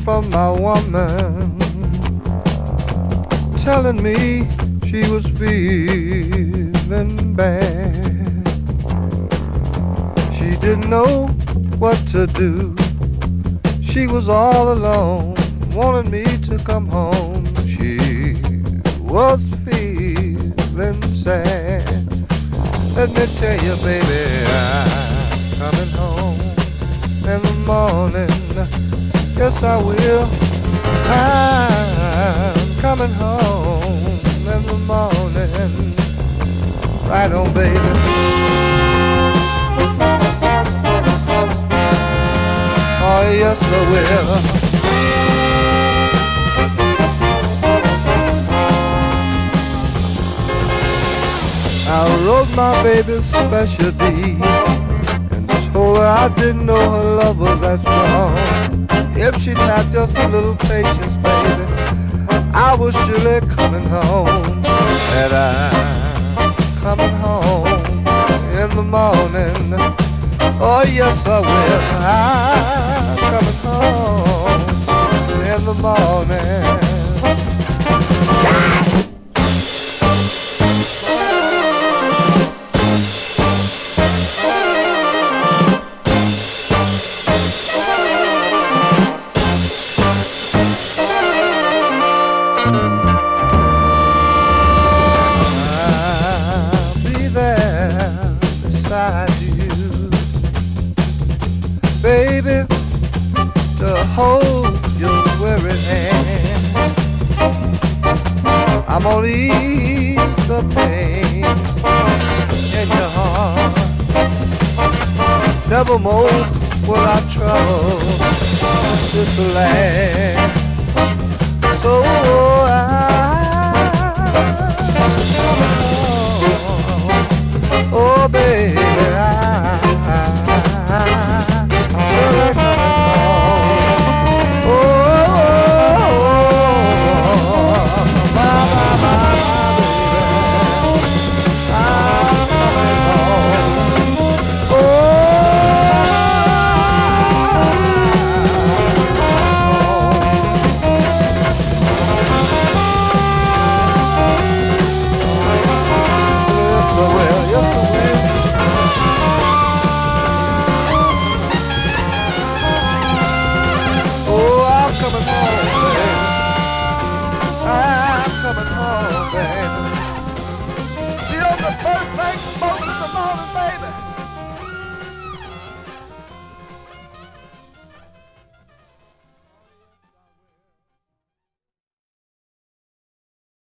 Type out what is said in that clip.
from my woman, telling me she was feeling bad. She didn't know what to do. She was all alone, wanted me to come home. She was feeling sad. Let me tell you, baby, I'm coming home in the morning. Yes, I will. I'm coming home in the morning. Right on, baby. Oh, yes, I will. I wrote my baby's special deed and told her I didn't know her love was that strong. If she'd have just a little patience, baby, I was surely coming home. And I'm coming home in the morning. Oh, yes, I will. I'm coming home in the morning. I'll be there beside you, baby, to hold your weary hand. I'm gonna ease the pain in your heart. Nevermore will I trouble this land. So oh baby, coming home.